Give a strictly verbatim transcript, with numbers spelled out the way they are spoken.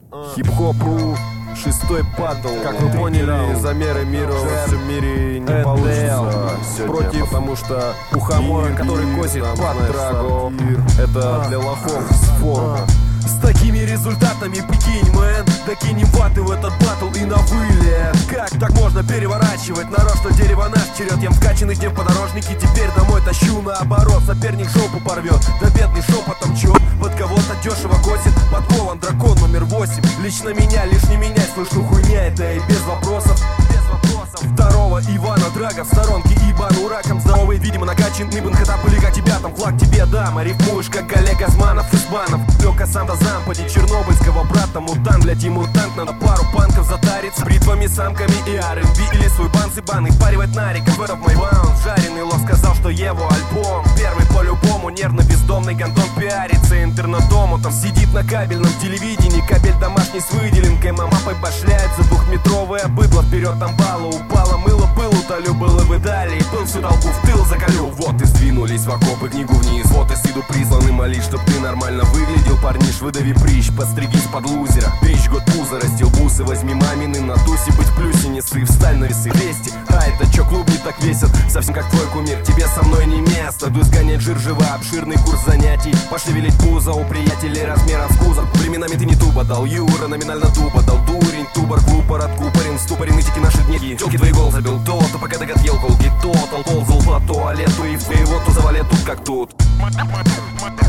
Хип-хоп.ру, шестой батл. Как вы поняли, замеры мира во всем мире не получится сегодня, против, потому что Ухомора, который косит под драго, это для лохов с форума. С такими результатами, прикинь, мэн, докинем ваты в этот батл и на вылет. Как так можно переворачивать народ, что дерево наш черед? Я вкачанный днем подорожники, теперь домой тащу наоборот. Соперник жопу порвет, да бедный шепотом чё? Под кого-то дешево косит, подкован дракон номер восемь. Лично меня лишь не менять, слышу хуйня, это и без вопросов. Без вопросов. Второго Ивана Драга в сторонке ебану раком. Здоровый, видимо, накачанный бенхетап или как тебя там, флаг тебе дам. А рифмуешь, как Олег Османов из банов. Лёка сам до зампади чернобыльского брата. Мутант, блядь, и мутант, надо пару панков затарить с бритвами, самками и ар энд би. Или свой банс и бан, их паривать на реках. В мой баунс, жареный лох сказал, что его альбом первый по-любому, нервно бездомный гандон пиарится интернетому. Там сидит на кабельном телевидении, кабель домашний с выделенкой. Мама башляет за двухметровое быдло. Вперед там балла упала, мыло пылу талю, было в Италии. Был всю толпу в тыл закалю. Вот и сдвинулись в окопы, книгу вниз. Вот и сиду призван и молись, чтоб ты нормально выглядел. Парниш, выдави прыщ, подстригись под лузера. Прыщ год пузо, растил бусы, возьми мамины на тусе. Быть в плюсе, не сыв, встань на весы двести. А это чё, клуб не так весит, совсем как твой кумир. Тебе со мной не место, дуй сгонять жир жива. Обширный курс занятий, пошевелить пузо у приятелей размером в кузов. Временами ты не туба дал, Юра номинально тупо дал. Дурень, тубор, клупор, откупорен, ступорен, эти наши дни. Телки твои гол забил, то, то пока доготел колки, то, толползал по туалету. И в твоего туза валет тут как тут.